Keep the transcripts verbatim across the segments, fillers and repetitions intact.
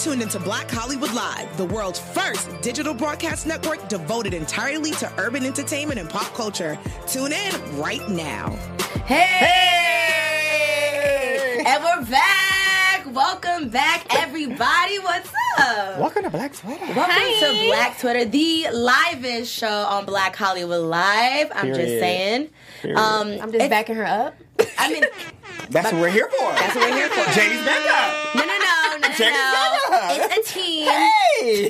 tuned into Black Hollywood Live, the world's first digital broadcast network devoted entirely to urban entertainment and pop culture. Tune in right now. Hey! hey! And we're back! Welcome back, everybody. What's up? Welcome to Black Twitter. Welcome Hi. to Black Twitter, the livest show on Black Hollywood Live. I'm Period. just saying. Um, I'm just backing her up. I mean... That's what we're here for. That's what we're here for. J D's back up. No, no, no, no, J D's no. back up. It's a team. Hey.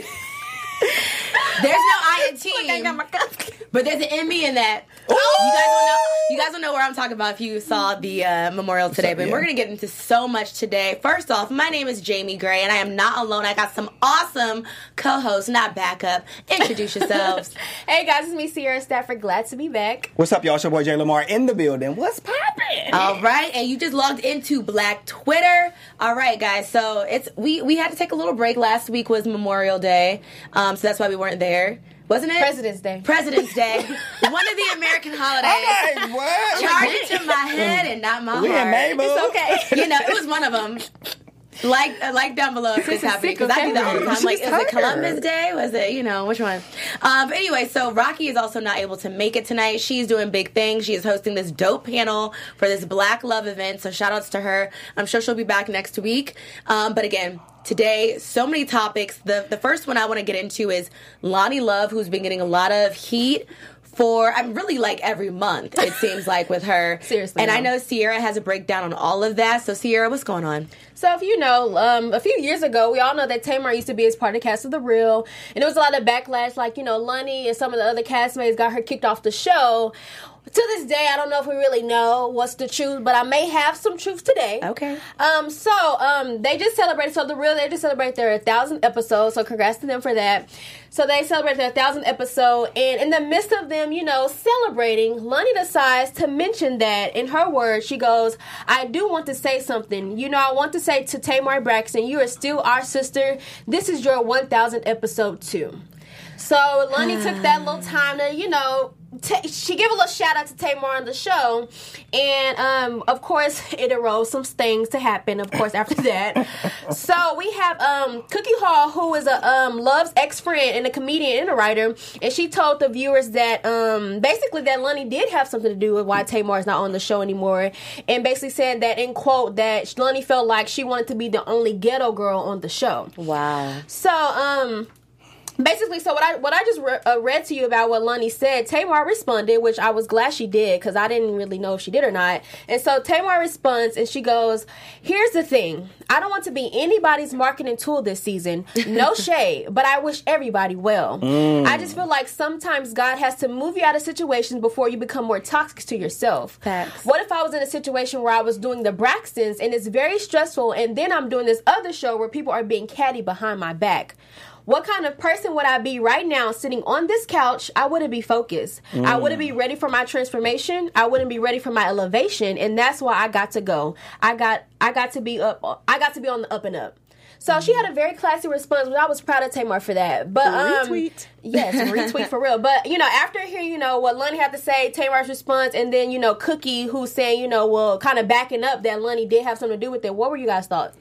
There's no I in team. But there's an M B in that. Ooh. You guys don't know. You guys don't know where I'm talking about if you saw the uh, memorial today. But yeah. we're gonna get into so much today. First off, my name is Jamie Gray, and I am not alone. I got some awesome co-hosts, not backup. Introduce yourselves. Hey guys, it's me, Sierra Stafford. Glad to be back. What's up, y'all? It's your boy Jay Lamar in the building. What's poppin'? All right, and you just logged into Black Twitter. All right, guys. So it's we we had to take a little break. Last week was Memorial Day, um, so that's why we weren't there. Wasn't it? President's Day. President's Day. One of the American holidays. Okay, what? Charge it to my head and not my we heart. Mabel. It's okay. You know, it was one of them. Like, uh, like down below if this happening, because I do that all the time. Like, is it Columbus Day? Was it, you know, which one? Um, but anyway, so Rocky is also not able to make it tonight. She's doing big things. She is hosting this dope panel for this Black Love event, so shout outs to her. I'm sure she'll be back next week. Um, but again, today, so many topics. The the first one I want to get into is Loni Love, who's been getting a lot of heat for, I'm really like every month, it seems like, with her. Seriously. And no. I know Sierra has a breakdown on all of that. So, Sierra, what's going on? So, if you know, um, a few years ago, we all know that Tamar used to be as part of the cast of The Real. And there was a lot of backlash, like, you know, Loni and some of the other castmates got her kicked off the show. To this day, I don't know if we really know what's the truth, but I may have some truth today. Okay. Um. So, um, they just celebrated, so The Real, they just celebrated their one thousandth episode, so congrats to them for that. So, they celebrated their one thousandth episode, and in the midst of them, you know, celebrating, Loni decides to mention that, in her words, she goes, I do want to say something. You know, I want to say to Tamar Braxton, you are still our sister. This is your one thousandth episode, too. So, Loni took that little time to, you know, T- she gave a little shout out to Tamar on the show, and um, of course it arose some things to happen. Of course, after that, so we have um, Cookie Hall, who is a um, Love's ex friend and a comedian and a writer, and she told the viewers that um, basically that Loni did have something to do with why Tamar is not on the show anymore, and basically said that in quote that Loni felt like she wanted to be the only ghetto girl on the show. Wow. So um. Basically, so what I what I just re- uh, read to you about what Loni said, Tamar responded, which I was glad she did because I didn't really know if she did or not. And so Tamar responds and she goes, here's the thing. I don't want to be anybody's marketing tool this season. No shade, but I wish everybody well. Mm. I just feel like sometimes God has to move you out of situations before you become more toxic to yourself. Facts. What if I was in a situation where I was doing the Braxtons and it's very stressful and then I'm doing this other show where people are being catty behind my back? What kind of person would I be right now sitting on this couch? I wouldn't be focused. Mm. I wouldn't be ready for my transformation. I wouldn't be ready for my elevation. And that's why I got to go. I got I got to be up. I got to be on the up and up. So mm. she had a very classy response, but I was proud of Tamar for that. But um, retweet. Yes, retweet for real. But, you know, after hearing, you know, what Loni had to say, Tamar's response, and then, you know, Cookie who's saying, you know, well, kind of backing up that Loni did have something to do with it. What were you guys' thoughts?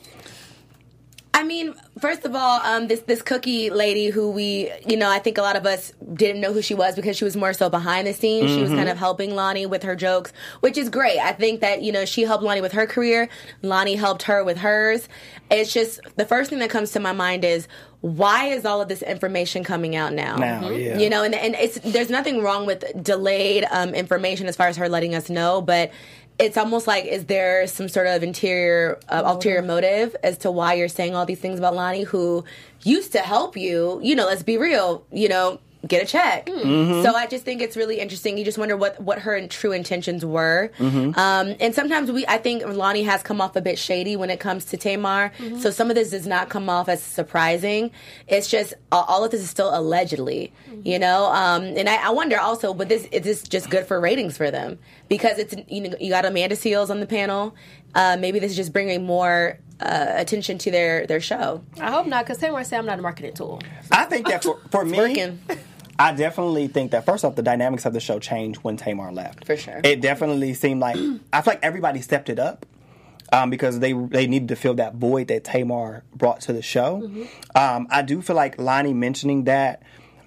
I mean, first of all, um, this this Cookie lady who we, you know, I think a lot of us didn't know who she was because she was more so behind the scenes. Mm-hmm. She was kind of helping Loni with her jokes, which is great. I think that, you know, she helped Loni with her career. Loni helped her with hers. It's just, the first thing that comes to my mind is, why is all of this information coming out now? Now, mm-hmm. yeah. You know, and, and it's there's nothing wrong with delayed um, information as far as her letting us know, but it's almost like, is there some sort of interior, uh, ulterior motive as to why you're saying all these things about Loni, who used to help you? You know, let's be real, you know, get a check. Mm-hmm. So I just think it's really interesting. You just wonder what, what her true intentions were. Mm-hmm. Um, and sometimes we, I think Loni has come off a bit shady when it comes to Tamar. Mm-hmm. So some of this does not come off as surprising. It's just, all of this is still allegedly, mm-hmm. you know? Um, and I, I wonder also, but this, is this just good for ratings for them? Because it's, you know, you got Amanda Seales on the panel. Uh, maybe this is just bringing more uh, attention to their, their show. I hope not, because Tamar said I'm not a marketing tool. I think that for, for me, working. I definitely think that, first off, the dynamics of the show changed when Tamar left. For sure. It definitely seemed like, I feel like everybody stepped it up. Um, because they they needed to fill that void that Tamar brought to the show. Mm-hmm. Um, I do feel like Lonnie mentioning that,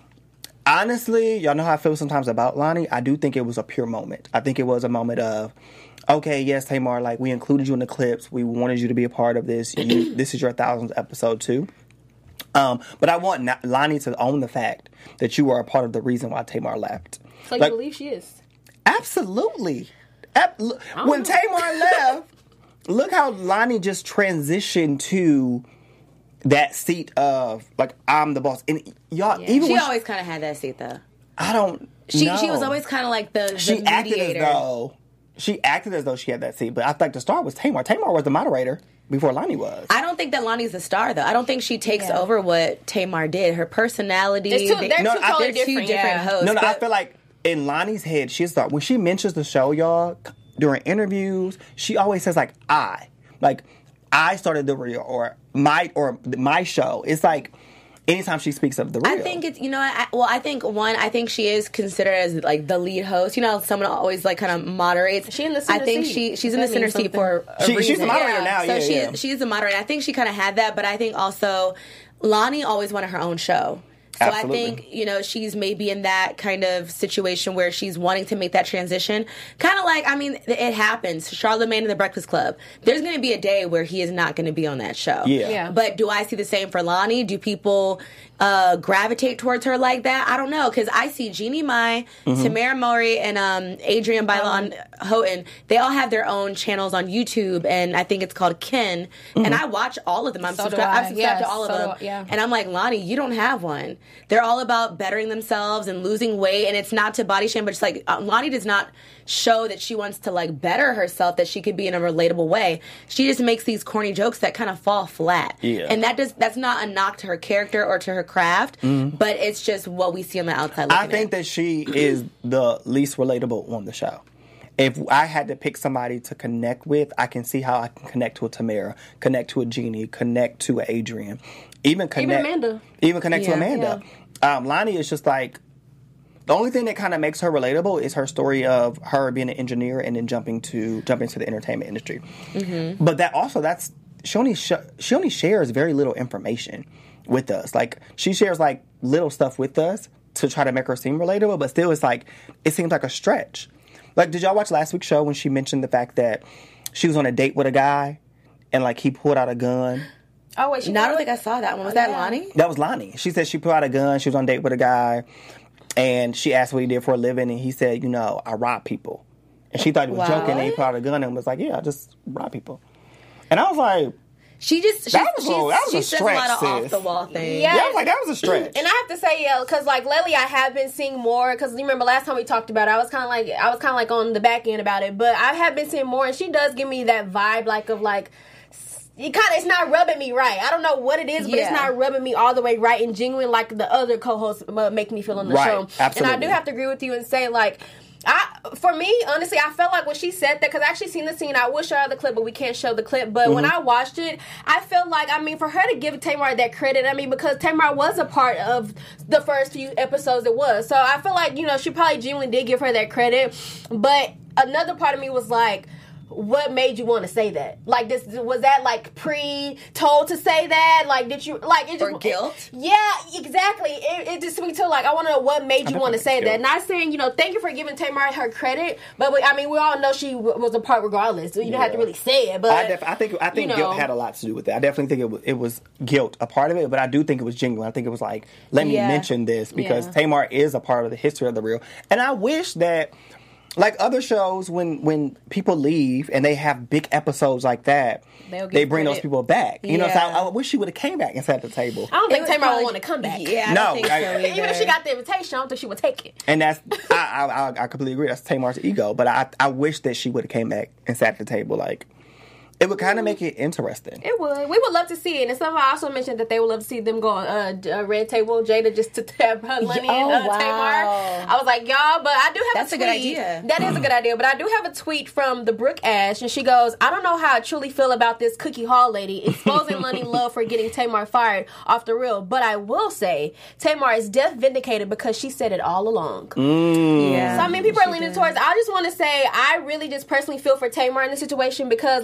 honestly, y'all know how I feel sometimes about Lonnie. I do think it was a pure moment. I think it was a moment of, okay, yes, Tamar, like, we included you in the clips. We wanted you to be a part of this. You, this is your thousandth episode, too. Um, but I want Na- Lonnie to own the fact that you are a part of the reason why Tamar left. So like, you believe she is? Absolutely. Ab- when know. Tamar left, look how Lonnie just transitioned to that seat of, like, I'm the boss. And y'all, Yeah. even She when always kind of had that seat, though. I don't She know. she was always kind of like the, the She acted as mediator. though, she acted as though she had that seat. But I think the star was Tamar. Tamar was the moderator before Lonnie was. I don't think that Lonnie's the star, though. I don't think she takes Yeah. over what Tamar did. Her personality. It's two, they- they're No, two I totally think- two different. different yeah. hosts. No, no, I but- feel like in Lonnie's head, she's thought when she mentions the show, y'all, during interviews, she always says like I, like I started the real or my or my show. It's like anytime she speaks of the real. I think it's, you know, I, well, I think one, I think she is considered as like the lead host. You know, someone always like kind of moderates. She in the center I think seat. she she's If in the that center means seat for a She- she's reason. the moderator now, So yeah, she yeah. she's the moderator. I think she kind of had that, but I think also Lonnie always wanted her own show. So Absolutely. I think, you know, she's maybe in that kind of situation where she's wanting to make that transition. Kind of like, I mean, it happens. Charlamagne and the Breakfast Club. There's going to be a day where he is not going to be on that show. Yeah. Yeah. But do I see the same for Lonnie? Do people uh, gravitate towards her like that? I don't know. Because I see Jeannie Mai, Mm-hmm. Tamara Mowry, and um, Adrienne Bailon Houghton. They all have their own channels on YouTube, and I think it's called Ken. Mm-hmm. And I watch all of them. I'm, So do subscri- I'm I. subscribed Yes, to all of so them. do I, yeah. And I'm like, Lonnie, you don't have one. They're all about bettering themselves and losing weight, and it's not to body shame, but it's like uh, Lonnie does not show that she wants to like better herself, that she could be in a relatable way. She just makes these corny jokes that kind of fall flat. Yeah. And that does that's not a knock to her character or to her craft, but it's just what we see on the outside looking I think at. that she is the least relatable on the show. If I had to pick somebody to connect with, I can see how I can connect to a Tamara, connect to a Jeannie, connect to a Adrienne, even connect, Amanda. even connect to Yeah. Amanda. Um, Lonnie is just like the only thing that kind of makes her relatable is her story of her being an engineer and then jumping to jumping to the entertainment industry. Mm-hmm. But that also that's she only sh- she only shares very little information with us. Like she shares like little stuff with us to try to make her seem relatable, but still it's like it seems like a stretch. Like, did y'all watch last week's show when she mentioned the fact that she was on a date with a guy and like he pulled out a gun? Oh wait, she No, I don't think I saw that one. Was that Lonnie? That was Lonnie. She said she pulled out a gun. She was on a date with a guy, and she asked what he did for a living, and he said, "You know, I rob people." And she thought he was Wow. joking, and he pulled out a gun and was like, "Yeah, I just rob people." And I was like, She just she, That was a- she's- that was she a says stretch, a lot of sis. off the wall things. Yeah. "Yeah," I was like, "That was a stretch." And I have to say, yeah, because like lately I have been seeing more. Because you remember last time we talked about it, I was kind of like I was kind of like on the back end about it, but I have been seeing more, and she does give me that vibe, like of like. You kind of, it's not rubbing me right. I don't know what it is, but it's Yeah. not rubbing me all the way right and genuine like the other co-hosts uh, make me feel on the Right, show. absolutely. And I do have to agree with you and say like, I for me honestly, I felt like when she said that because I actually seen the scene. I wish I had the clip, but we can't show the clip. But when I watched it, I felt like I mean for her to give Tamar that credit, I mean because Tamar was a part of the first few episodes it was. So I feel like you know she probably genuinely did give her that credit, but another part of me was like. What made you want to say that? Like this was that like pre-told to say that? Like did you like it just Or guilt? Yeah, exactly. It, it just speaks to like I want to know what made you want to say that. Not saying you know thank you for giving Tamar her credit, but we, I mean we all know she w- was a part regardless. So you don't have to Yeah. really say it. But I, def- I think I think you know. guilt had a lot to do with it. I definitely think it was, it was guilt a part of it, but I do think it was genuine. I think it was like, let me Yeah. mention this because Yeah. Tamar is a part of the history of the real. And I wish that, like other shows, when when people leave and they have big episodes like that, They'll get they bring those credit. people back. You know, so Yeah. I, I wish she would have came back and sat at the table. I don't It think was Tamar probably- would want to come back. Yeah, I No, don't think I- so either. Even if she got the invitation, I don't think she would take it. And that's I, I I I completely agree. That's Tamar's ego. But I I wish that she would have came back and sat at the table. Like it would kind of make it interesting. It would. We would love to see it. And someone also mentioned that they would love to see them go on uh, d- uh, Red Table. Jada just to tap her Lenny Oh, and uh, wow. Tamar. I was like, y'all, but I do have That's a a tweet. good idea. That is a good idea. But I do have a tweet from the Brooke Ash, and she goes, I don't know how I truly feel about this Cookie Hall lady exposing Lenny Love for getting Tamar fired off the real. But I will say, Tamar is death vindicated because she said it all along. Yeah. So I mean, people are She leaning did. towards. I just want to say, I really just personally feel for Tamar in this situation because, like I said,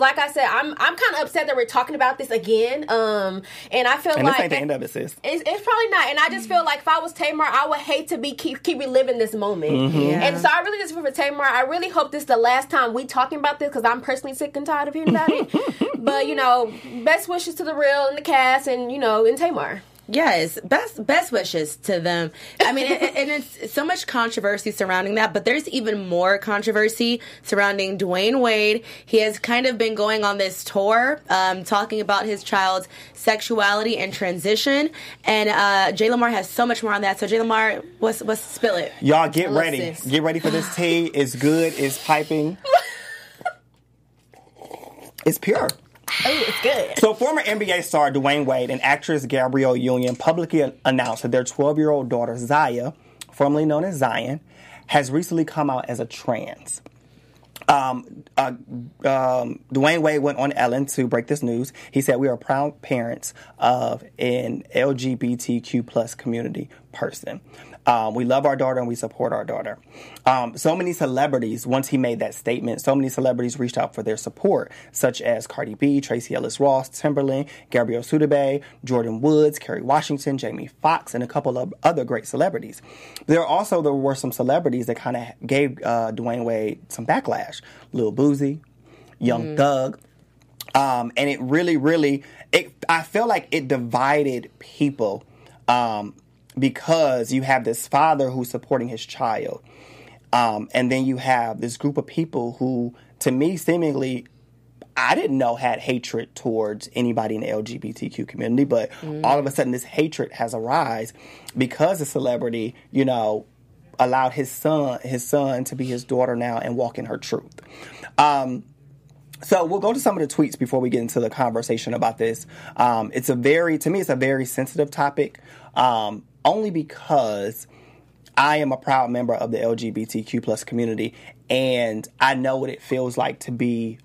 said, I'm I'm kind of upset that we're talking about this again. Um, and I feel and like this ain't the end of it, sis. It's, it's probably not. And I just feel like if I was Tamar, I would hate to be keep keep reliving this moment. Mm-hmm. Yeah. And so I really just feel for Tamar. I really hope this is the last time we talking about this because I'm personally sick and tired of hearing about it. But you know, best wishes to the Real and the cast, and you know, and Tamar. Yes, best best wishes to them. I mean, and, and it's so much controversy surrounding that, but there's even more controversy surrounding Dwayne Wade. He has kind of been going on this tour, um, talking about his child's sexuality and transition, and uh, Jay Lamar has so much more on that. So Jay Lamar, what's what's spill it? Y'all get Alexis. ready. Get ready for this tea. It's good. It's piping. It's pure. Oh, it's good. So former N B A star Dwayne Wade and actress Gabrielle Union publicly announced that their twelve-year-old daughter, Zaya, formerly known as Zion, has recently come out as a trans. Um, uh, um, Dwayne Wade went on Ellen to break this news. He said, "We are proud parents of an L G B T Q plus community person. Um, we love our daughter and we support our daughter." Um, so many celebrities, once he made that statement, so many celebrities reached out for their support, such as Cardi B, Tracy Ellis Ross, Timberland, Gabrielle Sidibe, Jordan Woods, Kerry Washington, Jamie Foxx, and a couple of other great celebrities. There also there were some celebrities that kind of gave uh, Dwayne Wade some backlash. Lil Boosie, Young mm. Thug. Um, and it really, really, it, I feel like it divided people um, because you have this father who's supporting his child. Um, and then you have this group of people who, to me, seemingly, I didn't know had hatred towards anybody in the L G B T Q community, but mm. all of a sudden this hatred has arisen because a celebrity, you know, allowed his son, his son to be his daughter now and walk in her truth. Um, so we'll go to some of the tweets before we get into the conversation about this. Um, it's a very, to me, it's a very sensitive topic, um, only because I am a proud member of the L G B T Q plus community, and I know what it feels like to be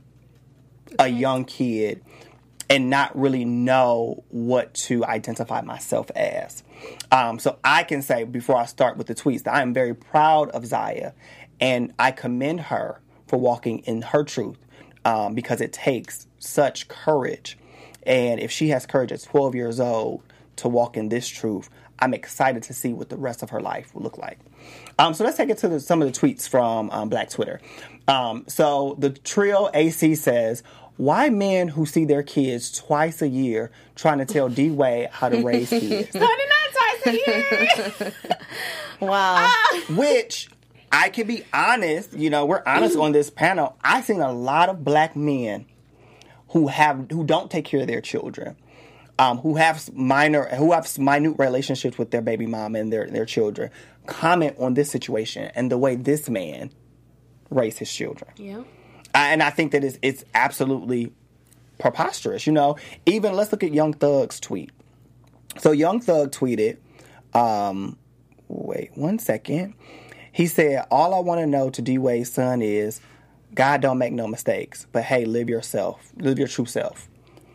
a young kid and not really know what to identify myself as. Um, so I can say, before I start with the tweets, that I am very proud of Zaya, and I commend her for walking in her truth, um, because it takes such courage. And if she has courage at twelve years old to walk in this truth, I'm excited to see what the rest of her life will look like. Um, so let's take it to the, some of the tweets from um, Black Twitter. Um, so the trio A C says, "Why men who see their kids twice a year trying to tell D-Way how to raise kids?" So they're not twice a year. Wow. Uh, Which, I can be honest, you know, we're honest on this panel. I've seen a lot of black men who have who don't take care of their children. Um, who have minor, who have minute relationships with their baby mom and their, their children, comment on this situation and the way this man raised his children. Yeah. I, and I think that it's, it's absolutely preposterous. You know, even let's look at Young Thug's tweet. So Young Thug tweeted, um, wait one second. He said, "All I want to know to D-Wade's son is, God don't make no mistakes, but hey, live yourself, live your true self."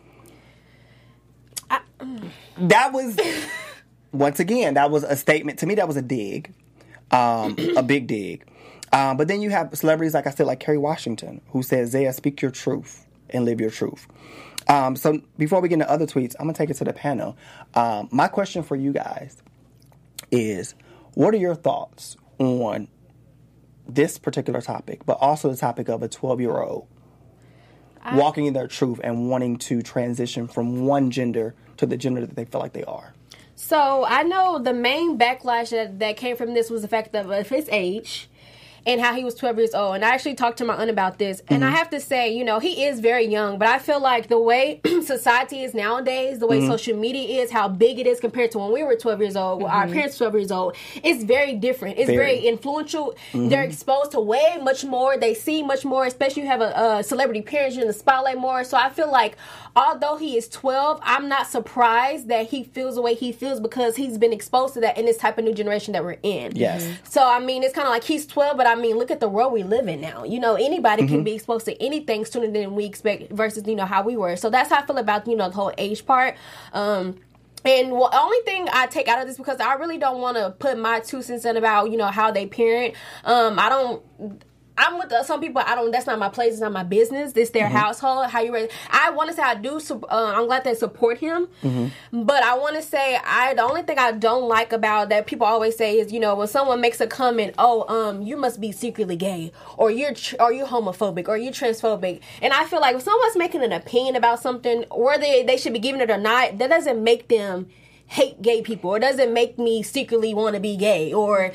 I, That was, once again, that was a statement. To me, that was a dig, um, a big dig. Um, but then you have celebrities, like I said, like Kerry Washington, who says, "Zaya, speak your truth and live your truth." Um, so before we get into other tweets, I'm going to take it to the panel. Um, my question for you guys is, what are your thoughts on this particular topic, but also the topic of a twelve-year-old I, walking in their truth and wanting to transition from one gender to the gender that they feel like they are? So I know the main backlash that, that came from this was the fact of his age and how he was twelve years old. And I actually talked to my aunt about this. And mm-hmm. I have to say, you know, he is very young. But I feel like the way society is nowadays, the way mm-hmm. social media is, how big it is compared to when we were twelve years old, mm-hmm. our parents were twelve years old, it's very different. It's very, very influential. Mm-hmm. They're exposed to way much more. They see much more, especially you have a, a celebrity parents, you're in the spotlight more. So I feel like although he is twelve, I'm not surprised that he feels the way he feels because he's been exposed to that in this type of new generation that we're in. Yes. So, I mean, it's kind of like he's twelve, but I mean, look at the world we live in now. You know, anybody mm-hmm. can be exposed to anything sooner than we expect versus, you know, how we were. So that's how I feel about, you know, the whole age part. Um, And the well, only thing I take out of this, because I really don't want to put my two cents in about, you know, how they parent. Um, I don't... I'm with the, some people. I don't. That's not my place. It's not my business. This their mm-hmm. household. How you raise? I want to say I do. Uh, I'm glad they support him, mm-hmm. but I want to say I. The only thing I don't like about that people always say is, you know, when someone makes a comment, oh, um, you must be secretly gay, or you're tr- or you're homophobic, or you're transphobic, and I feel like if someone's making an opinion about something, whether they, they should be giving it or not, that doesn't make them hate gay people, or doesn't make me secretly want to be gay, or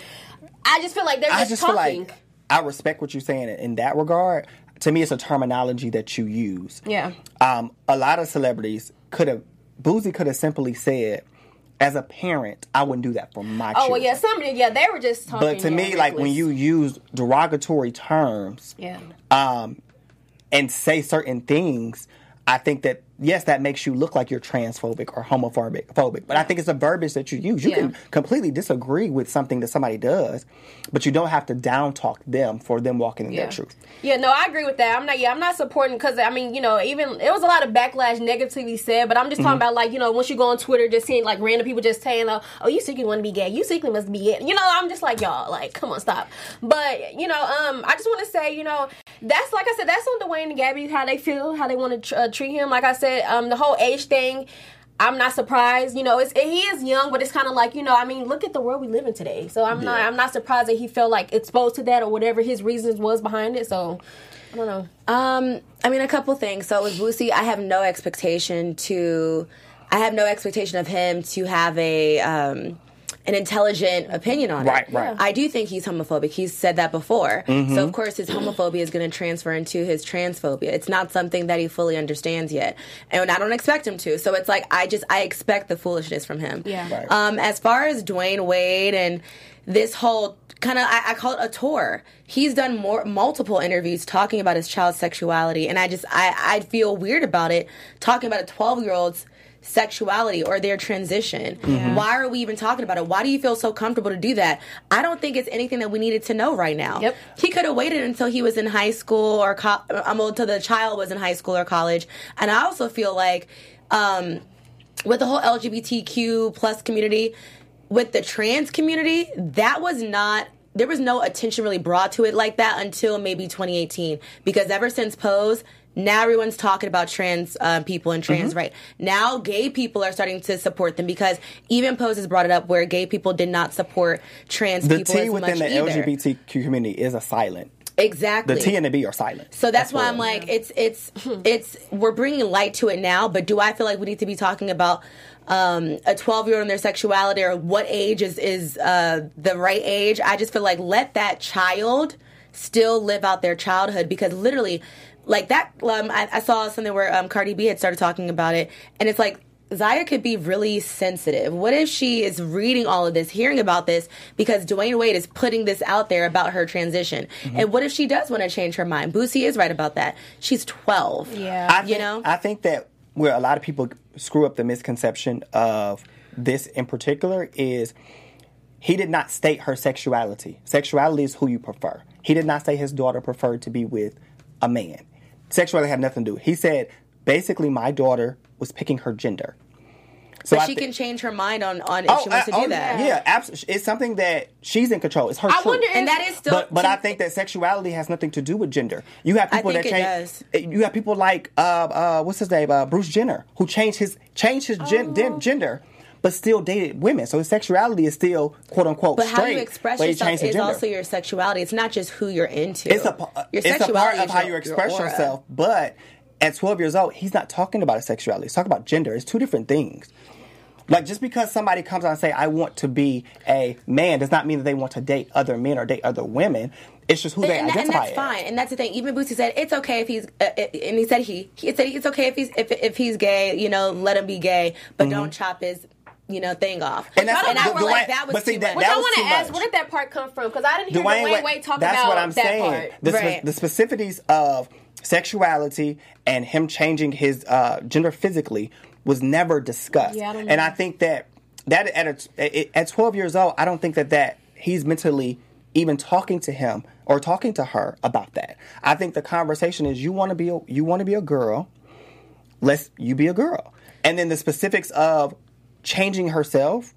I just feel like they're just, I just talking. Feel like I respect what you're saying in that regard. To me, it's a terminology that you use. Yeah. Um, a lot of celebrities could have, Boosie could have simply said, as a parent, I wouldn't do that for my oh, children. well, yeah, somebody, yeah, they were just talking. But to yeah, me, reckless. like, when you use derogatory terms yeah. um, and say certain things, I think that, yes, that makes you look like you're transphobic or homophobic. Phobic, but I think it's a verbiage that you use. You yeah. can completely disagree with something that somebody does, but you don't have to down talk them for them walking in yeah. their truth. Yeah, no, I agree with that. I'm not. Yeah, I'm not supporting because I mean, you know, even it was a lot of backlash negatively said, but I'm just mm-hmm. talking about like, you know, once you go on Twitter, just seeing like random people just saying, uh, "Oh, you secretly want to be gay. You secretly must be gay." You know, I'm just like, y'all, like, come on, stop. But you know, um, I just want to say, you know, that's like I said, that's on Dwayne and Gabby how they feel, how they want to tr- uh, treat him. Like I said, um, the whole age thing, I'm not surprised. You know, it's he is young, but it's kind of like, you know, I mean, look at the world we live in today. So I'm yeah. not I'm not surprised that he felt like exposed to that or whatever his reasons was behind it. So I don't know. Um, I mean, a couple things. So with Boosie, I have no expectation to, I have no expectation of him to have a um, an intelligent opinion on right, it. Right, right. I do think he's homophobic. He's said that before. Mm-hmm. So, of course, his homophobia is going to transfer into his transphobia. It's not something that he fully understands yet. And I don't expect him to. So it's like, I just, I expect the foolishness from him. Yeah. Right. Um, as far as Dwayne Wade and this whole kind of, I, I call it a tour. He's done more multiple interviews talking about his child's sexuality. And I just, I, I feel weird about it, talking about a twelve-year-old's sexuality or their transition. Mm-hmm. Why are we even talking about it? Why do you feel so comfortable to do that? I don't think it's anything that we needed to know right now. Yep. He could have waited until he was in high school or co- um, until the child was in high school or college. And I also feel like um, with the whole L G B T Q plus community, with the trans community, that was not, there was no attention really brought to it like that until maybe twenty eighteen. Because ever since Pose, now everyone's talking about trans uh, people and trans mm-hmm. rights. Now gay people are starting to support them because even Pose has brought it up where gay people did not support trans the people T as much within the either. L G B T Q community is a silent. Exactly. The T and the B are silent. So that's, that's why what, I'm like, it's it's it's we're bringing light to it now. But do I feel like we need to be talking about um, a twelve-year-old and their sexuality or what age is is uh, the right age? I just feel like let that child still live out their childhood because literally. Like that, um, I, I saw something where um, Cardi B had started talking about it, and it's like Zaya could be really sensitive. What if she is reading all of this, hearing about this, because Dwayne Wade is putting this out there about her transition? Mm-hmm. And what if she does want to change her mind? Boosie is right about that. She's twelve. Yeah, I you think, know. I think that where a lot of people screw up the misconception of this in particular is he did not state her sexuality. Sexuality is who you prefer. He did not say his daughter preferred to be with a man. Sexuality had nothing to do. He said, basically, my daughter was picking her gender. So but she th- can change her mind on, on if oh, she wants to uh, do oh, that. Yeah, absolutely. It's something that she's in control. It's her I truth. wonder, and that is still. But, but I think that sexuality has nothing to do with gender. You have people I think that it change. does. You have people like uh, uh, what's his name, uh, Bruce Jenner, who changed his changed his gen- Oh. gender. But still dated women, so his sexuality is still "quote unquote" But straight. how you express but he yourself changed his is gender. also your sexuality. It's not just who you're into. It's a your it's a part sexuality of is how your- you express your aura. yourself. But at twelve years old, he's not talking about his sexuality. He's talking about gender. It's two different things. Like, just because somebody comes out and say, I want to be a man, does not mean that they want to date other men or date other women. It's just who they and, identify and that's as. fine. And that's the thing. Even Boosie said it's okay if he's, uh, and he said he, he said it's okay if he's if if he's gay. You know, let him be gay, but Mm-hmm. don't chop his, you know, thing off. And that's- and I the- feel the like way- that was but see, too that- much. Which that I was want to too ask, much. where did that part come from? Because I didn't hear Dwayne Dwayne Wade, Wade talk that's about what I'm that saying. part. The, spe- Right. the specificities of sexuality and him changing his uh, gender physically was never discussed. Yeah, I don't know. And I think that that at a, at twelve years old, I don't think that that he's mentally even talking to him or talking to her about that. I think the conversation is you want to be a, you want to be a girl. Let's you be a girl. And then the specifics of changing herself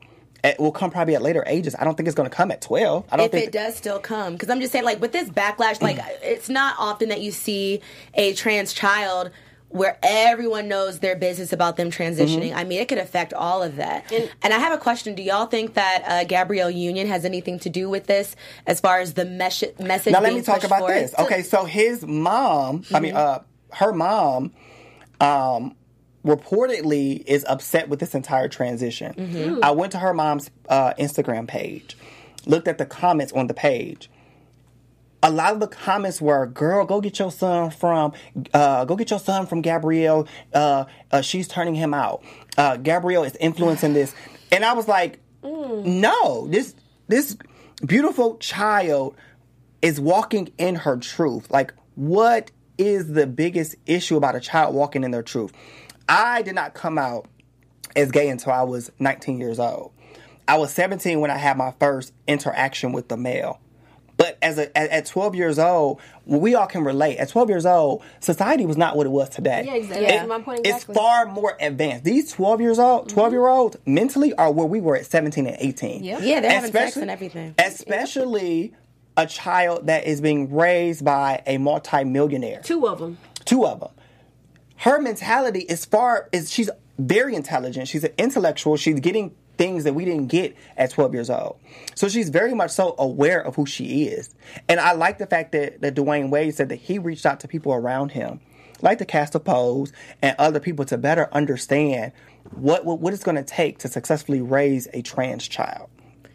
It will come probably at later ages. I don't think it's going to come at twelve. I don't if think it does still come, because I'm just saying, like with this backlash, like it's not often that you see a trans child where everyone knows their business about them transitioning. Mm-hmm. I mean, it could affect all of that. And, and I have a question. Do y'all think that uh, Gabrielle Union has anything to do with this as far as the mes- message Now, being let me talk pushed about forward? this. Okay, so his mom, mm-hmm. I mean, uh, her mom, um, reportedly is upset with this entire transition. Mm-hmm. I went to her mom's uh, Instagram page, looked at the comments on the page. A lot of the comments were, "Girl, go get your son from, uh, go get your son from Gabrielle. Uh, uh, she's turning him out. Uh, Gabrielle is influencing this." And I was like, mm. "No, this this beautiful child is walking in her truth. Like, what is the biggest issue about a child walking in their truth?" I did not come out as gay until I was nineteen years old. I was seventeen when I had my first interaction with the male. But as a, at, at twelve years old, we all can relate. At twelve years old, society was not what it was today. Yeah, exactly. It, My point exactly. It's far more advanced. These twelve years old, twelve year olds mentally are where we were at seventeen and eighteen. Yep. Yeah, they're having sex and everything. Especially a child that is being raised by a multi-millionaire. Two of them. Two of them. Her mentality is far is she's very intelligent. She's an intellectual. She's getting things that we didn't get at twelve years old. So she's very much so aware of who she is. And I like the fact that, that Dwayne Wade said that he reached out to people around him, like the cast of Pose and other people, to better understand what what, what it's going to take to successfully raise a trans child.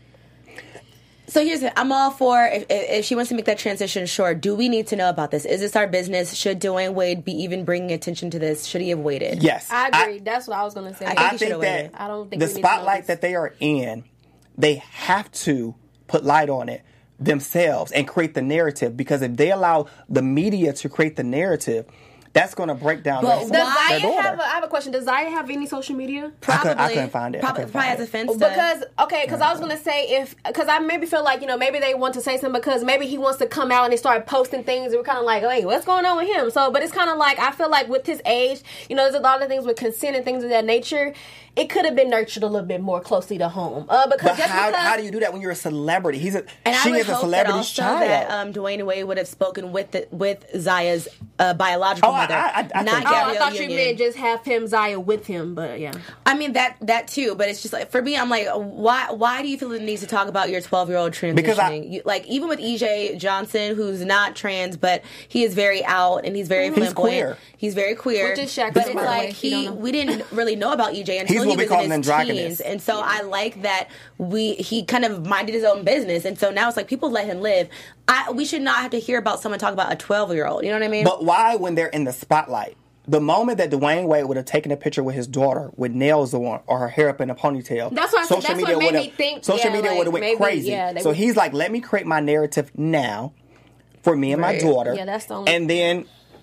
So here's it. I'm all for if, if she wants to make that transition. Sure. Do we need to know about this? Is this our business? Should Dwayne Wade be even bringing attention to this? Should he have waited? Yes, I agree. I, That's what I was going to say. I think, I he think that waited. I don't think the we need to know spotlight this. that they are in, they have to put light on it themselves and create the narrative. Because if they allow the media to create the narrative, that's going to break down But their, Does their Zaya daughter. have? A, I have a question. Does Zaya have any social media? I couldn't, I couldn't find it. I Probably, couldn't probably find has it. a fence. Because okay, because I was gonna say if because I maybe feel like you know maybe they want to say something because maybe he wants to come out and they start posting things and we're kind of like, hey, what's going on with him? So, but it's kind of like I feel like with his age, you know, there's a lot of things with consent and things of that nature. It could have been nurtured a little bit more closely to home. Uh, because But just how, because, how do you do that when you're a celebrity? He's a And she I would is a hope that celebrity's also child. that um, Dwayne Wade would have spoken with the, with Zaya's uh, biological Oh, I- mother, I- I- I not think- oh, Gabrielle I thought Union. you meant just have him Zaya with him, but yeah. I mean that that too, but it's just like for me, I'm like, why why do you feel the need to talk about your twelve year old transitioning? Because I- you, like even with E J Johnson, who's not trans, but he is very out and he's very He's flamboyant. queer. He's very queer. Which is Shaq, but by it's the way, like if you he don't know. we didn't really know about E J until He's he what we was call in an his androgynous. teens, and so I like that we he kind of minded his own business, and so now it's like people let him live. I we should not have to hear about someone talk about a twelve year old. You know what I mean? But why when they're in the spotlight? The moment that Dwayne Wade would have taken a picture with his daughter with nails on or her hair up in a ponytail, That's what I said- that's what made would me have think, social yeah, media like, would have went maybe, crazy. yeah, they so would- he's like, let me create my narrative now for me and Right. my daughter. Yeah, that's the only- and then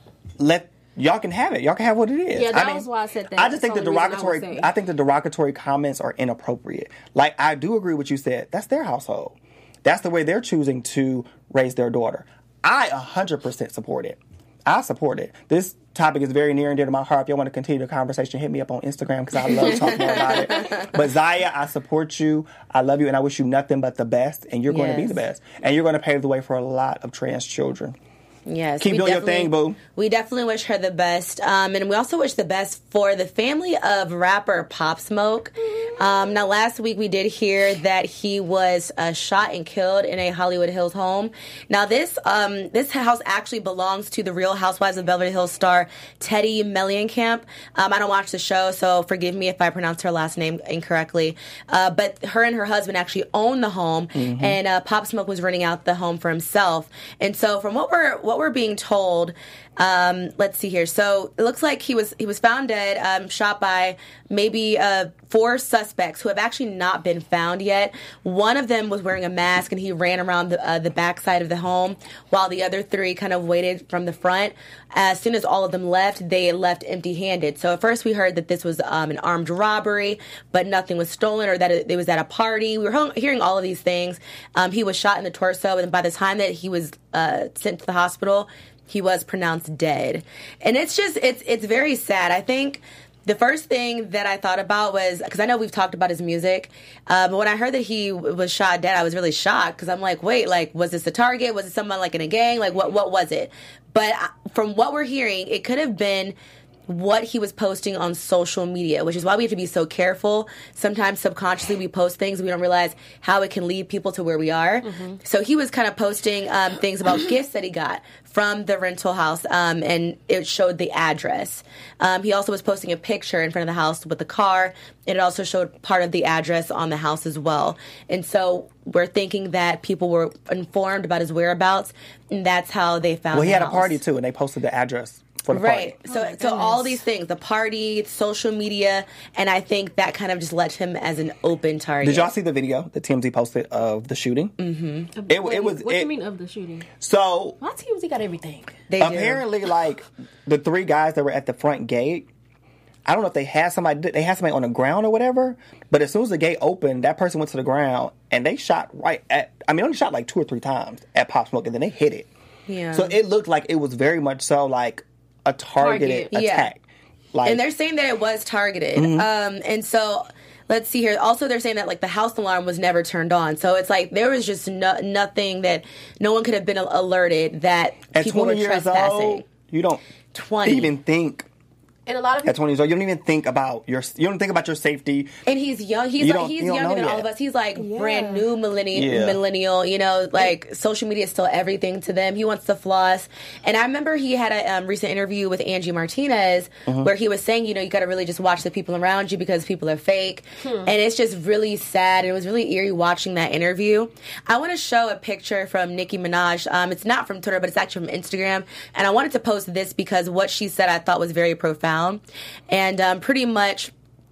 let y'all can have it. Y'all can have what it is. Yeah, that I mean, was why I said that. I just think the That's the only reason I would derogatory. say. I think the derogatory comments are inappropriate. Like I do agree with you said. That's their household. That's the way they're choosing to raise their daughter. I one hundred percent support it. I support it. This topic is very near and dear to my heart. If y'all want to continue the conversation, hit me up on Instagram because I love talking more about it. But Zaya, I support you. I love you, and I wish you nothing but the best. And you're going to be Yes. the best. And you're going to pave the way for a lot of trans children. Yes, Keep we doing your definitely- thing, boo. We definitely wish her the best, um, and we also wish the best for the family of rapper Pop Smoke. Um, now, last week we did hear that he was uh, shot and killed in a Hollywood Hills home. Now, this um, this house actually belongs to the Real Housewives of Beverly Hills star Teddy Mellencamp. Um, I don't watch the show, so forgive me if I pronounce her last name incorrectly. Uh, but her and her husband actually own the home, Mm-hmm. and uh, Pop Smoke was renting out the home for himself. And so, from what we're what we're being told, um, let's see here. So it looks like he was he was found dead, um, shot by maybe uh, four suspects who have actually not been found yet. One of them was wearing a mask and he ran around the uh, the back side of the home, while the other three kind of waited from the front. As soon as all of them left, they left empty-handed. So at first we heard that this was um, an armed robbery, but nothing was stolen, or that it, it was at a party. We were hung- hearing all of these things. Um, he was shot in the torso, and by the time that he was uh, sent to the hospital, he was pronounced dead. And it's just, it's it's very sad. I think the first thing that I thought about was, because I know we've talked about his music, um, but when I heard that he w- was shot dead, I was really shocked, because I'm like, wait, like, was this a target? Was it someone, like, in a gang? Like, what, what was it? But from what we're hearing, it could have been what he was posting on social media, which is why we have to be so careful. Sometimes subconsciously we post things, we don't realize how it can lead people to where we are. Mm-hmm. So he was kind of posting um, things about gifts that he got from the rental house, um, and it showed the address. Um, he also was posting a picture in front of the house with the car, and it also showed part of the address on the house as well. And so we're thinking that people were informed about his whereabouts, and that's how they found him. Well, he had house. a party, too, and they posted the address. Right. Party. So, oh so all these things, the party, social media, and I think that kind of just left him as an open target. Did y'all see the video that T M Z posted of the shooting? Mm-hmm. It, Wait, it was. What do it, you mean of the shooting? So My T M Z got everything. They do. apparently, like the three guys that were at the front gate, I don't know if they had somebody. They had somebody on the ground or whatever. But as soon as the gate opened, that person went to the ground and they shot right at. I mean, only shot like two or three times at Pop Smoke, and then they hit it. Yeah. So it looked like it was very much so like a targeted Target. attack. Like, And they're saying that it was targeted. Mm-hmm. Um, and so let's see here. Also, they're saying that like the house alarm was never turned on. So it's like there was just no, nothing that no one could have been alerted that at people were twenty years trespassing. old, you don't twenty even think. And a lot of At people. twenty years old, you don't even think about your. You don't think about your safety. And he's young. He's You like, don't- he's you don't younger know than all yet. of us. He's like Yeah. brand new millennial. Yeah. Millennial. You know, like social media is still everything to them. He wants to floss. And I remember he had a um, recent interview with Angie Martinez Mm-hmm. where he was saying, you know, you got to really just watch the people around you because people are fake. Hmm. And it's just really sad. It was really eerie watching that interview. I want to show a picture from Nicki Minaj. Um, it's not from Twitter, but it's actually from Instagram. And I wanted to post this because what she said I thought was very profound. And um, pretty much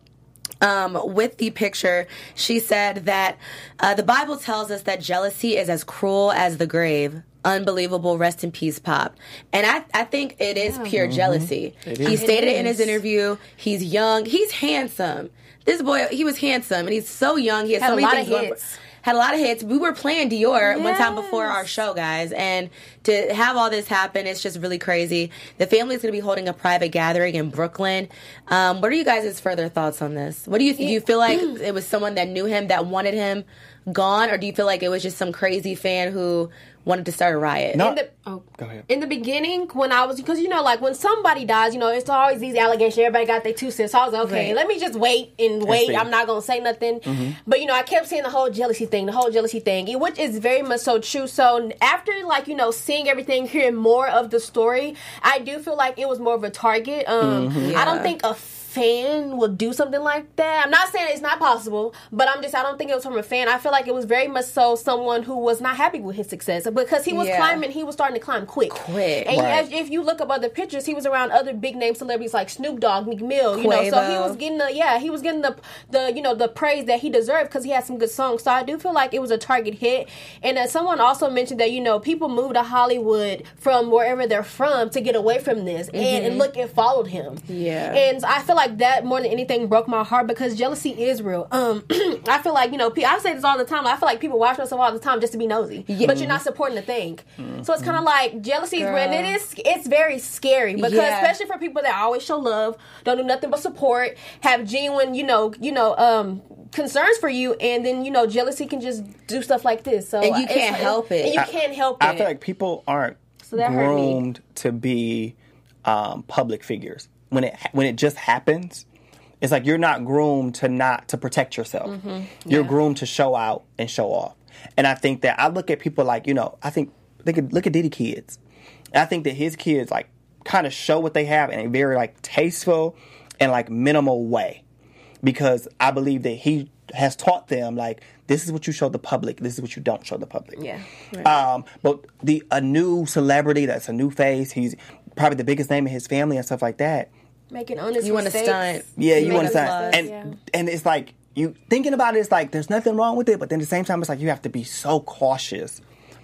um, with the picture, she said that uh, the Bible tells us that jealousy is as cruel as the grave. Unbelievable. Rest in peace, Pop. And I, I think it is pure jealousy. He stated it in his interview. He's young. He's handsome. This boy, he was handsome, and he's so young. He has Had so a many lot things of going for- hits. Had a lot of hits. We were playing Dior one time before Yes. our show, guys, and to have all this happen, it's just really crazy. The family is going to be holding a private gathering in Brooklyn. Um, what are you guys' further thoughts on this? What do you think? Do you feel like it was someone that knew him that wanted him gone, or do you feel like it was just some crazy fan who wanted to start a riot? No. In the, oh, Go ahead. In the beginning, when I was, because you know, like when somebody dies, you know, it's always these allegations. Everybody got their two cents. So I was like, okay, Right. let me just wait and wait. see. I'm not gonna say nothing. Mm-hmm. But you know, I kept seeing the whole jealousy thing, the whole jealousy thing, which is very much so true. So after, like, you know, seeing everything, hearing more of the story, I do feel like it was more of a target. Um, Mm-hmm. I don't Yeah. think a fan would do something like that. I'm not saying it's not possible, but I'm just I don't think it was from a fan. I feel like it was very much so someone who was not happy with his success because he was Yeah. climbing. He was starting to climb quick. Quick. And Right. as, if you look up other pictures, he was around other big name celebrities like Snoop Dogg, Meek Mill. You know, so he Quavo. was getting the yeah he was getting the the you know the praise that he deserved because he had some good songs. So I do feel like it was a target hit. And uh, someone also mentioned that you know people move to Hollywood from wherever they're from to get away from this, and, and look, it followed him. Yeah. And I feel like that more than anything broke my heart because jealousy is real. Um, I feel like, you know, pe- I say this all the time. I feel like people watch us all the time just to be nosy, but you're not supporting the thing. So it's kind of like jealousy is real, and it is. It's very scary because Yeah. especially for people that always show love, don't do nothing but support, have genuine, you know, you know, um, concerns for you, and then you know, jealousy can just do stuff like this. So And you it's- can't help it. And you I- can't help I it. feel like people aren't that hurt me. groomed to be um, public figures. When it when it just happens, it's like you're not groomed to not to protect yourself. Mm-hmm. You're groomed to show out and show off. And I think that I look at people like, you know, I think look at look at Diddy kids. And I think that his kids like kind of show what they have in a very like tasteful and like minimal way. Because I believe that he has taught them like this is what you show the public, this is what you don't show the public. Yeah. Um, but the a new celebrity that's a new face, he's probably the biggest name in his family and stuff like that. Making honest You want to mistakes. stunt. Yeah, you make want to us say, look. and Yeah. and it's like you thinking about it. It's like there's nothing wrong with it, but then at the same time, it's like you have to be so cautious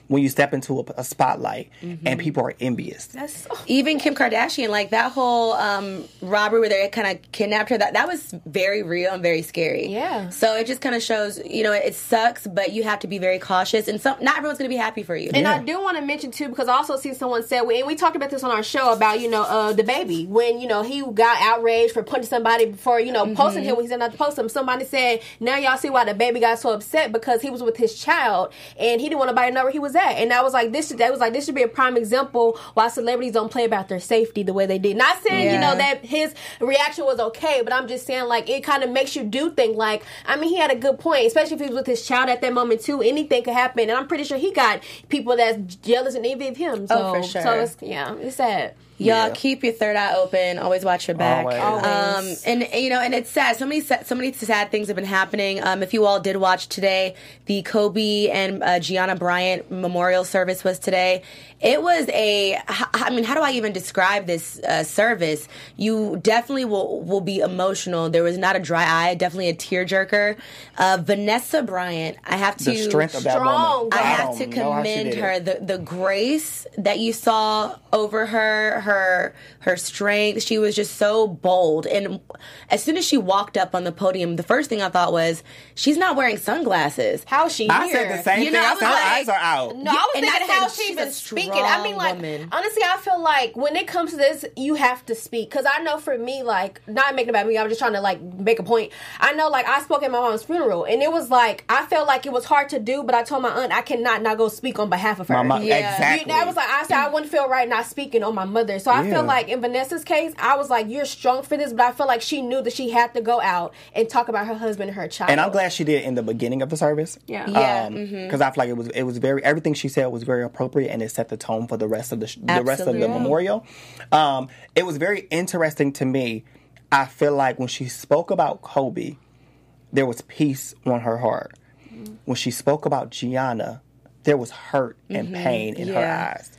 when you step into a, a spotlight mm-hmm. and people are envious. That's so even Kim Kardashian, like that whole um, robbery where they kind of kidnapped her. That that was very real and very scary. Yeah. So it just kind of shows, you know, it, it sucks, but you have to be very cautious, and some not everyone's going to be happy for you. And yeah. I do want to mention too, because I also see someone said, and we talked about this on our show about you know uh, the baby when you know he got outraged for punching somebody before you know mm-hmm. posting him when he said not to post him. Somebody said now y'all see why the baby got so upset because he was with his child and he didn't want nobody to know where he was at. And I was like, this should, that was like this should be a prime example why celebrities don't play about their safety the way they did. Not saying yeah. you know that his reaction was okay, but I'm just saying like it kind of makes you do think like I mean he had a good point, especially if he was with his child at that moment too. Anything could happen, and I'm pretty sure he got people that's jealous and envy of him. So, oh, for sure. So it's yeah, it's sad. Y'all Yeah. keep your third eye open. Always watch your back. Always. Always. Um, and you know, and it's sad. So many, sa- so many sad things have been happening. Um, if you all did watch today, the Kobe and uh, Gianna Bryant memorial service was today. It was a. I mean, how do I even describe this uh, service? You definitely will will be emotional. There was not a dry eye. Definitely a tearjerker. Uh, Vanessa Bryant. I have to. The strength of that Strong. woman. I I have to don't know how she commend did her. it. The the grace that you saw over her, her her strength. She was just so bold. And as soon as she walked up on the podium, the first thing I thought was, she's not wearing sunglasses. How is she I here? said the same You know, thing. I I was said her like- eyes are out. No, I was And I thinking said how she's she a even speaking. I mean, like, woman. honestly, I feel like when it comes to this, you have to speak. Because I know for me, like, not making it about me, I was just trying to, like, make a point. I know, like, I spoke at my mom's funeral, and it was like, I felt like it was hard to do, but I told my aunt I cannot not go speak on behalf of her. My mom, Yeah. exactly. You, that was like, I said, I wouldn't feel right not speaking on my mother. So I Yeah. feel like in Vanessa's case, I was like, you're strong for this, but I feel like she knew that she had to go out and talk about her husband and her child. And I'm glad she did in the beginning of the service. Yeah. Yeah. Because mm-hmm. I feel like it was it was very everything she said was very appropriate, and it set the tone for the rest of the sh- the rest of the Absolutely. memorial. Um, it was very interesting to me. I feel like when she spoke about Kobe, there was peace on her heart. Mm-hmm. When she spoke about Gianna, there was hurt and Mm-hmm. pain in her Yeah. eyes.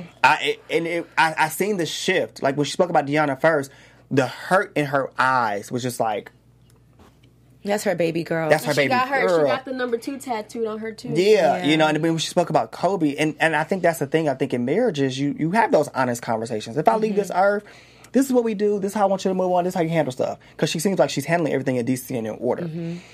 I it, and it, I, I seen the shift. Like when she spoke about Gianna first, the hurt in her eyes was just like, That's her baby girl. that's her she baby got her. girl. She got the number two tattooed on her too. Yeah, Yeah. you know, and when she spoke about Kobe, and, and I think that's the thing. I think in marriages, you you have those honest conversations. If I leave this earth, this is what we do. This is how I want you to move on. This is how you handle stuff. Because she seems like she's handling everything in decency and in order.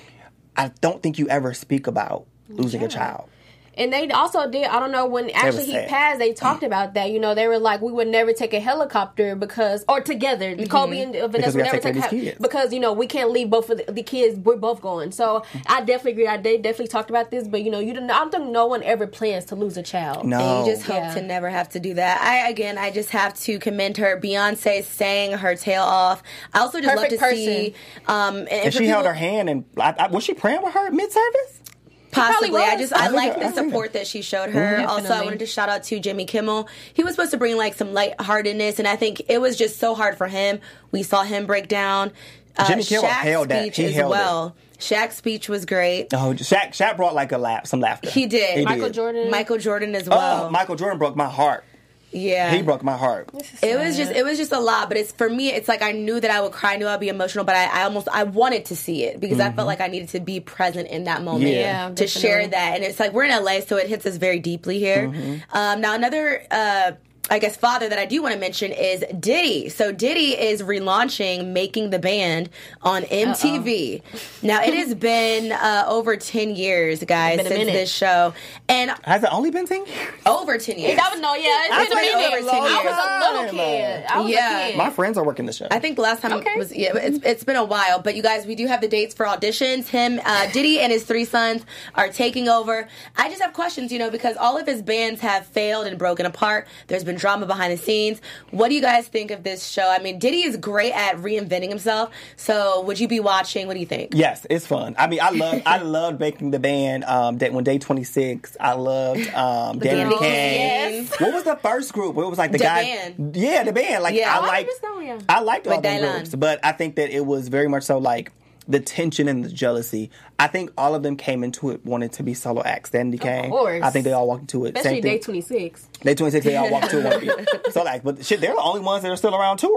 I don't think you ever speak about losing a child. And they also did, I don't know, when actually he sad. passed, they talked about that. You know, they were like, we would never take a helicopter because, or together, Kobe and uh, Vanessa we would gotta never take care take of these a kids. because, you know, we can't leave both of the, the kids. We're both going. So I definitely agree. I, they definitely talked about this, but, you know, you don't, I don't think no one ever plans to lose a child. No. And you just hope Yeah. to never have to do that. I again, I just have to commend her. Beyonce sang her tail off. I also just Perfect love to see. Um, and, And for she held people- her hand, and I, I, was she praying with her mid service? Possibly. probably I was. just I I think like I- the I think support that she showed her. Also, I Definitely. wanted to shout out to Jimmy Kimmel. He was supposed to bring like some lightheartedness, and I think it was just so hard for him. We saw him break down. Uh, Jimmy Kimmel Shaq's held that. speech He as held it. well. Shaq's speech was great. Oh, Shaq, Shaq brought like a laugh, some laughter. He did. He Michael did. Jordan. Michael Jordan as Oh, well. Michael Jordan broke my heart. yeah, He broke my heart. It was just it was just a lot, but it's for me. It's like I knew that I would cry, I knew I'd be emotional, but I, I almost I wanted to see it because I felt like I needed to be present in that moment Yeah. Yeah, to definitely. share that. And it's like we're in L A, so it hits us very deeply here. Um, now another. Uh, I guess father that I do want to mention is Diddy. So Diddy is relaunching Making the Band on M T V. Uh-oh. Now it has been uh, over ten years, guys, Been a since minute. this show, and Has it only been ten years? over ten years. That was, no, yeah. It's That's been a been minute. over ten I was a little years. kid. I was Yeah. a kid. My friends are working the show. I think the last time Okay. was yeah, it's it's been a while. But you guys, we do have the dates for auditions. Him, uh, Diddy, and his three sons are taking over. I just have questions, you know, because all of his bands have failed and broken apart. There's been drama behind the scenes. What do you guys think of this show? I mean, Diddy is great at reinventing himself. So would you be watching? What do you think? Yes, it's fun. I mean, I love I loved making the band. Um, that when Day twenty-six, I loved um, Danny Danny Kane. Yes. What was the first group? It was like the, The guy. band. Yeah, the band. Like Yeah. I Oh, I like. missed that one, yeah. I liked all With the Dylan. groups, but I think that it was very much so like the tension and the jealousy. I think all of them came into it wanting to be solo acts. Danny Kane. course. I think they all walked into it. Especially Same day thing. twenty-six. Day twenty-six, they all walked into it wanting to be solo acts. But shit, they're the only ones that are still around touring.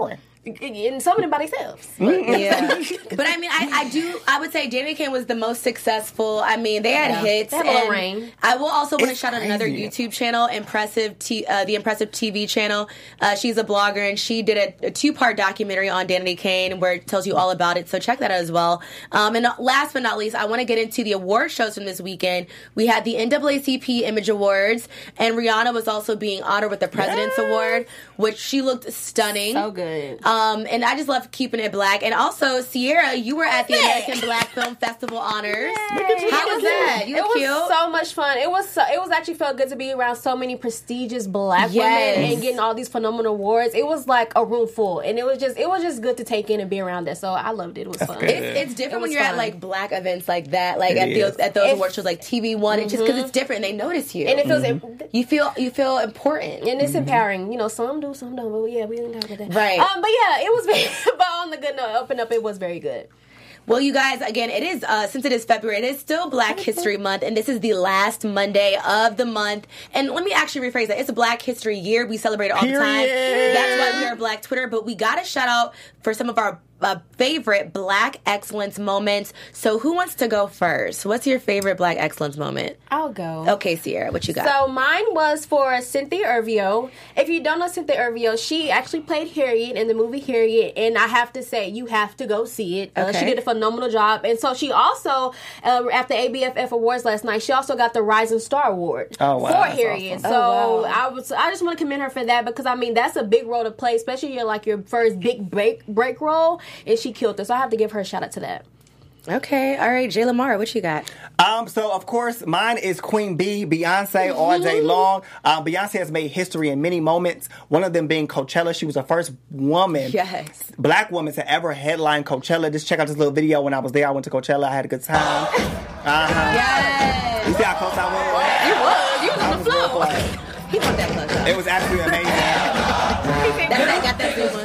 and some of them by themselves. Yeah. But I mean, I, I do, I would say Danity Kane was the most successful. I mean, they had Yeah. hits. They have a little and reign. I will also want to It's shout out another crazy. YouTube channel, Impressive T, uh, the Impressive T V channel. Uh, she's a blogger, and she did a, a two-part documentary on Danity Kane where it tells you all about it, so check that out as well. Um, and last but not least, I want to get into the award shows from this weekend. We had the N double A C P Image Awards, and Rihanna was also being honored with the President's Yes. Award, which she looked stunning. So good. Um, and I just love keeping it black. And also, Sierra, you were at the American Black Film Festival honors. How was that? You it look was cute. so much fun. It was so, it was actually felt good to be around so many prestigious black Yes. women and getting all these phenomenal awards. It was like a room full, and it was just it was just good to take in and be around that. So I loved it. It was fun. good. It's, it's different It when was you're at fun. like black events like that, like It at is. those at those If- award shows like T V One. It's just because it's different. They notice you, and it feels you feel you feel important. and it's empowering. You know, some do, some don't. But yeah, we didn't talk about that. Right. Um, but yeah, it was very. But on the good note, up and up, it was very good. Well, you guys, again, it is, uh, since it is February, it is still Black History Month, and this is the last Monday of the month. And let me actually rephrase that. It's a Black History Year. We celebrate it all the time. Period. That's why we are Black Twitter. But we got to shout out for some of our uh, favorite Black excellence moments. So who wants to go first? What's your favorite Black excellence moment? I'll go. Okay, Sierra, what you got? So mine was for Cynthia Erivo. If you don't know Cynthia Erivo, she actually played Harriet in the movie Harriet, and I have to say, you have to go see it. Uh, Okay. She did a phenomenal job, and so she also, uh, at the A B F F Awards last night, she also got the Rising Star Award Oh, wow, for that's Harriet. awesome. So Oh, wow. I was, I just want to commend her for that because I mean that's a big role to play, especially your like your first big break break role, and she killed it. So I have to give her a shout out to that. Okay, all right, Jay Lamar, what you got? Um, so of course, mine is Queen Bee, Beyonce, all day long. Um, Beyonce has made history in many moments. One of them being Coachella. She was the first woman, Yes. black woman, to ever headline Coachella. Just check out this little video. When I was there, I went to Coachella. I had a good time. Uh-huh. Yes. You see how close I was? You was. You was on the I was real floor. close. He put that close up. It was absolutely amazing. That's I got that good one.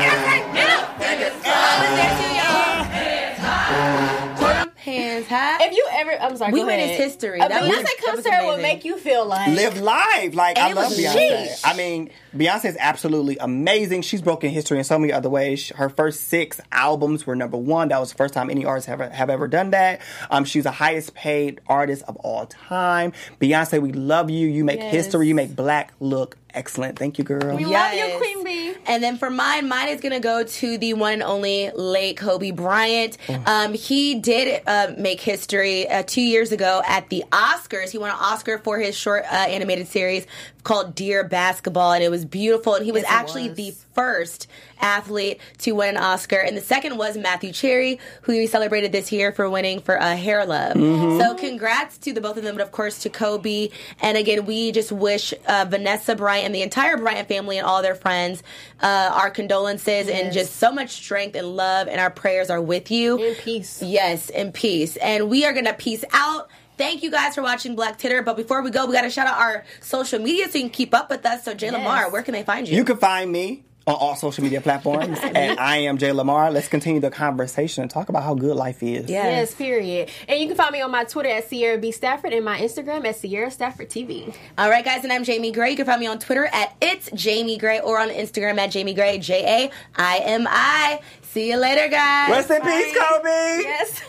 I was there too, y'all. Put them hands high. If you ever, I'm sorry, We go witnessed ahead. history. A That was- Beyonce that was concert would amazing. make you feel like Live live. Like, And I it love was Beyonce. sheesh. I mean, Beyonce is absolutely amazing. She's broken history in so many other ways. Her first six albums were number one. That was the first time any artist have, have ever done that. Um, she's the highest paid artist of all time. Beyonce, we love you. You make Yes. history. You make black look excellent. Thank you, girl. We love Yes. you, Queen Bee. And then for mine, mine is going to go to the one and only late Kobe Bryant. Um, he did uh, make history uh, two years ago at the Oscars. He won an Oscar for his short uh, animated series called Dear Basketball, and it was beautiful. And he was Yes, it actually was. the first athlete to win an Oscar. And the second was Matthew Cherry, who we celebrated this year for winning for uh, Hair Love. So congrats to the both of them, but of course to Kobe. And again, we just wish uh, Vanessa Bryant and the entire Bryant family and all their friends uh, our condolences and just so much strength and love, and our prayers are with you. In peace. Yes, in peace. And we are going to peace out. Thank you guys for watching Black Titter. But before we go, we got to shout out our social media so you can keep up with us. So, Jay Lamar, where can they find you? You can find me on all social media platforms at I am Jay Lamar. Let's continue the conversation and talk about how good life is. Yes. Yes, period. And you can find me on my Twitter at Sierra B. Stafford and my Instagram at Sierra Stafford T V. All right, guys, and I'm Jamie Gray. You can find me on Twitter at It's Jamie Gray or on Instagram at Jamie Gray, J A I M I. See you later, guys. Rest in peace, Kobe. Yes.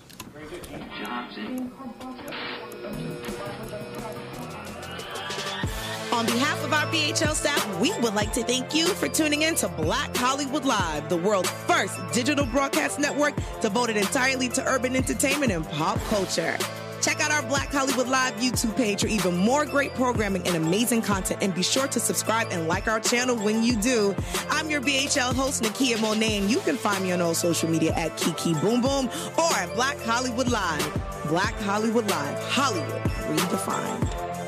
On behalf of our B H L staff, we would like to thank you for tuning in to Black Hollywood Live, the world's first digital broadcast network devoted entirely to urban entertainment and pop culture. Check out our Black Hollywood Live YouTube page for even more great programming and amazing content, and be sure to subscribe and like our channel when you do. I'm your B H L host, Nakia Monet, and you can find me on all social media at Kiki Boom Boom or at Black Hollywood Live. Black Hollywood Live, Hollywood redefined.